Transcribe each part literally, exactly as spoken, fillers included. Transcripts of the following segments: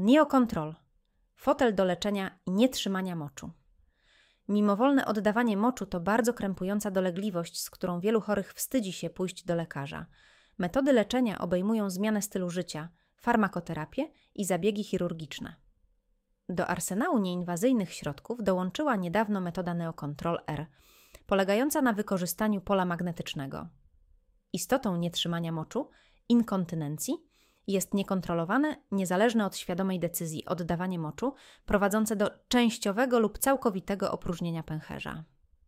Neocontrol. Fotel do leczenia nietrzymania moczu. Mimowolne oddawanie moczu to bardzo krępująca dolegliwość, z którą wielu chorych wstydzi się pójść do lekarza. Metody leczenia obejmują zmianę stylu życia, farmakoterapię i zabiegi chirurgiczne. Do arsenału nieinwazyjnych środków dołączyła niedawno metoda Neocontrol-R, polegająca na wykorzystaniu pola magnetycznego. Istotą nietrzymania moczu, inkontynencji, jest niekontrolowane, niezależne od świadomej decyzji oddawanie moczu, prowadzące do częściowego lub całkowitego opróżnienia pęcherza.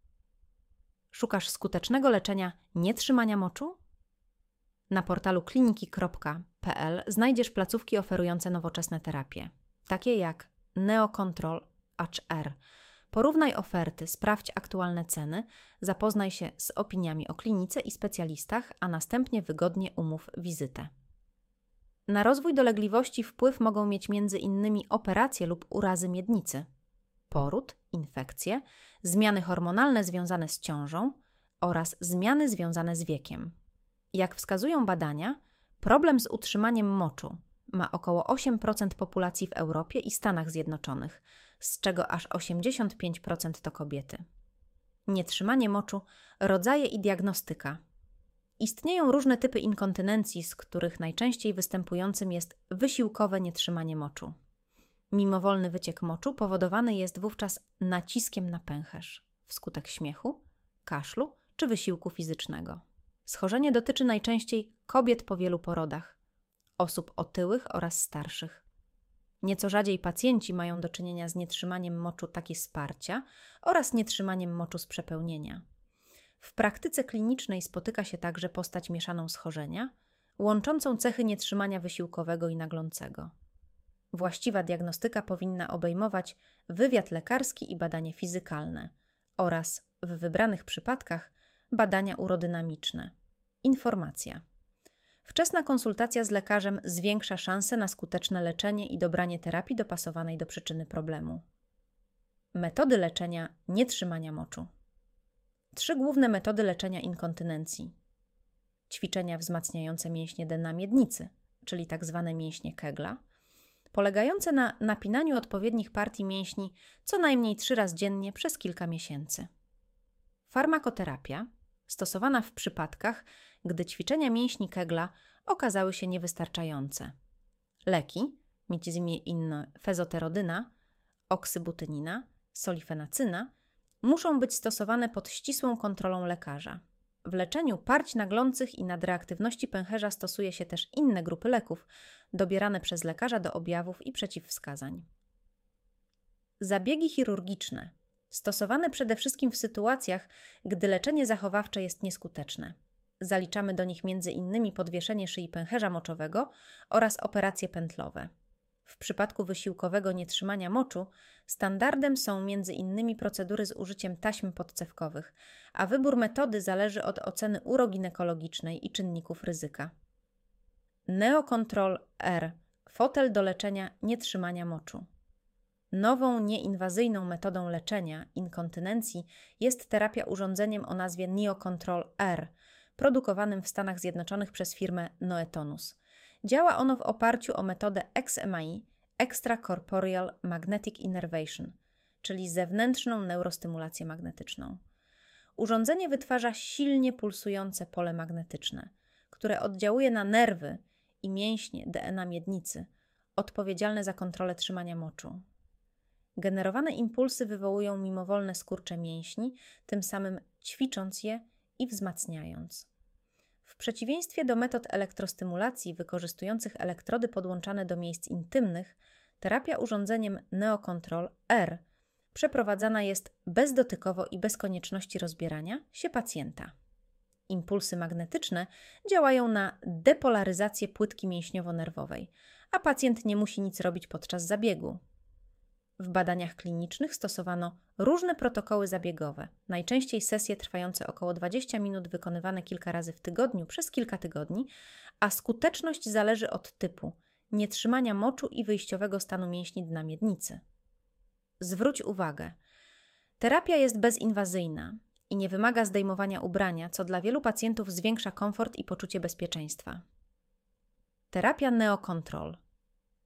Szukasz skutecznego leczenia nietrzymania moczu? Na portalu kliniki kropka p l znajdziesz placówki oferujące nowoczesne terapie, takie jak Neocontrol H R. Porównaj oferty, sprawdź aktualne ceny, zapoznaj się z opiniami o klinice i specjalistach, a następnie wygodnie umów wizytę. Na rozwój dolegliwości wpływ mogą mieć między innymi operacje lub urazy miednicy, poród, infekcje, zmiany hormonalne związane z ciążą oraz zmiany związane z wiekiem. Jak wskazują badania, problem z utrzymaniem moczu ma około osiem procent populacji w Europie i Stanach Zjednoczonych, z czego aż osiemdziesiąt pięć procent to kobiety. Nietrzymanie moczu, rodzaje i diagnostyka. Istnieją różne typy inkontynencji, z których najczęściej występującym jest wysiłkowe nietrzymanie moczu. Mimowolny wyciek moczu powodowany jest wówczas naciskiem na pęcherz wskutek śmiechu, kaszlu czy wysiłku fizycznego. Schorzenie dotyczy najczęściej kobiet po wielu porodach, osób otyłych oraz starszych. Nieco rzadziej pacjenci mają do czynienia z nietrzymaniem moczu takie sparcia oraz nietrzymaniem moczu z przepełnienia. W praktyce klinicznej spotyka się także postać mieszaną schorzenia, łączącą cechy nietrzymania wysiłkowego i naglącego. Właściwa diagnostyka powinna obejmować wywiad lekarski i badanie fizykalne oraz, w wybranych przypadkach, badania urodynamiczne. Informacja. Wczesna konsultacja z lekarzem zwiększa szanse na skuteczne leczenie i dobranie terapii dopasowanej do przyczyny problemu. Metody leczenia nietrzymania moczu. Trzy główne metody leczenia inkontynencji. Ćwiczenia wzmacniające mięśnie dna miednicy, czyli tzw. mięśnie Kegla, polegające na napinaniu odpowiednich partii mięśni co najmniej trzy razy dziennie przez kilka miesięcy. Farmakoterapia, stosowana w przypadkach, gdy ćwiczenia mięśni Kegla okazały się niewystarczające. Leki, między innymi fezoterodyna, oksybutynina, solifenacyna, muszą być stosowane pod ścisłą kontrolą lekarza. W leczeniu parć naglących i nadreaktywności pęcherza stosuje się też inne grupy leków, dobierane przez lekarza do objawów i przeciwwskazań. Zabiegi chirurgiczne, stosowane przede wszystkim w sytuacjach, gdy leczenie zachowawcze jest nieskuteczne. Zaliczamy do nich między innymi podwieszenie szyi pęcherza moczowego oraz operacje pętlowe. W przypadku wysiłkowego nietrzymania moczu standardem są między innymi procedury z użyciem taśm podcewkowych, a wybór metody zależy od oceny uroginekologicznej i czynników ryzyka. Neocontrol-R. Fotel do leczenia nietrzymania moczu. Nową, nieinwazyjną metodą leczenia inkontynencji jest terapia urządzeniem o nazwie Neocontrol-R, produkowanym w Stanach Zjednoczonych przez firmę Noetonus. Działa ono w oparciu o metodę X M I, Extracorporeal Magnetic Innervation, czyli zewnętrzną neurostymulację magnetyczną. Urządzenie wytwarza silnie pulsujące pole magnetyczne, które oddziałuje na nerwy i mięśnie D N A miednicy, odpowiedzialne za kontrolę trzymania moczu. Generowane impulsy wywołują mimowolne skurcze mięśni, tym samym ćwicząc je i wzmacniając. W przeciwieństwie do metod elektrostymulacji wykorzystujących elektrody podłączane do miejsc intymnych, terapia urządzeniem Neocontrol-R przeprowadzana jest bezdotykowo i bez konieczności rozbierania się pacjenta. Impulsy magnetyczne działają na depolaryzację płytki mięśniowo-nerwowej, a pacjent nie musi nic robić podczas zabiegu. W badaniach klinicznych stosowano różne protokoły zabiegowe, najczęściej sesje trwające około dwadzieścia minut wykonywane kilka razy w tygodniu przez kilka tygodni, a skuteczność zależy od typu nietrzymania moczu i wyjściowego stanu mięśni dna miednicy. Zwróć uwagę, terapia jest bezinwazyjna i nie wymaga zdejmowania ubrania, co dla wielu pacjentów zwiększa komfort i poczucie bezpieczeństwa. Terapia Neocontrol.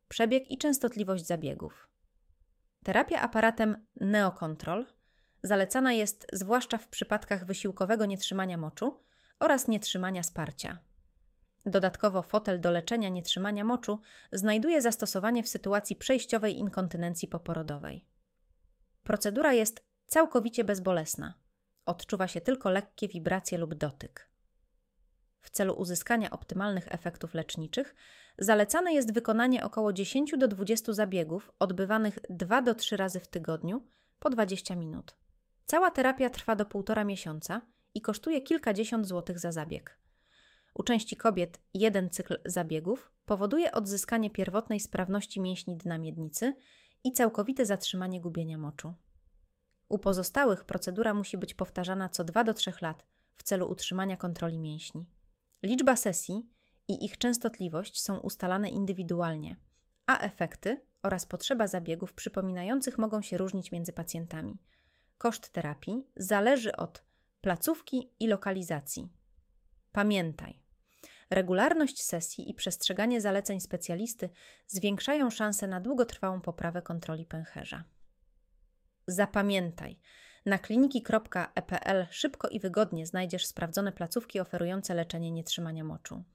przebieg i częstotliwość zabiegów. Terapia aparatem NeoControl zalecana jest zwłaszcza w przypadkach wysiłkowego nietrzymania moczu oraz nietrzymania sparcia. Dodatkowo fotel do leczenia nietrzymania moczu znajduje zastosowanie w sytuacji przejściowej inkontynencji poporodowej. Procedura jest całkowicie bezbolesna. Odczuwa się tylko lekkie wibracje lub dotyk. W celu uzyskania optymalnych efektów leczniczych zalecane jest wykonanie około dziesięć do dwudziestu zabiegów odbywanych dwa do trzech razy w tygodniu po dwadzieścia minut. Cała terapia trwa do półtora miesiąca i kosztuje kilkadziesiąt złotych za zabieg. U części kobiet jeden cykl zabiegów powoduje odzyskanie pierwotnej sprawności mięśni dna miednicy i całkowite zatrzymanie gubienia moczu. U pozostałych procedura musi być powtarzana co dwa do trzech lat w celu utrzymania kontroli mięśni. Liczba sesji i ich częstotliwość są ustalane indywidualnie, a efekty oraz potrzeba zabiegów przypominających mogą się różnić między pacjentami. Koszt terapii zależy od placówki i lokalizacji. Pamiętaj, regularność sesji i przestrzeganie zaleceń specjalisty zwiększają szanse na długotrwałą poprawę kontroli pęcherza. Zapamiętaj, na kliniki kropka e p l szybko i wygodnie znajdziesz sprawdzone placówki oferujące leczenie nietrzymania moczu.